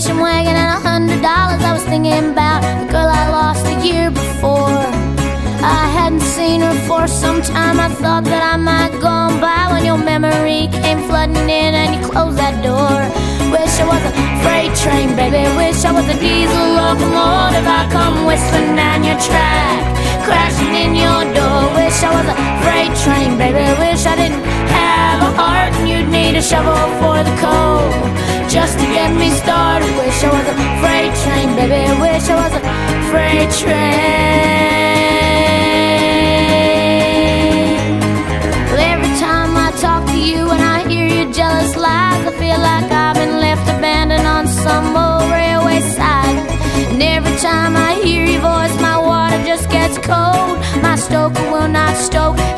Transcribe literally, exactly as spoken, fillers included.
station wagon and a hundred dollars. I was thinking about the girl I lost the year before. I hadn't seen her for some time. I thought that I might go on by when your memory came flooding in and you closed that door. Wish I was a freight train, baby. Wish I was a diesel locomotive. I come whistling down your track, crashing in your door. Wish I was a freight train, baby. Wish I didn't have a heart and you'd need a shovel for the coal just to get me started. Wish I was a freight train, baby. Wish I was a freight train. Well, every time I talk to you and I hear your jealous lies, I feel like I've been left abandoned on some old railway side. And every time I hear your voice, my water just gets cold. My stoker will not stoke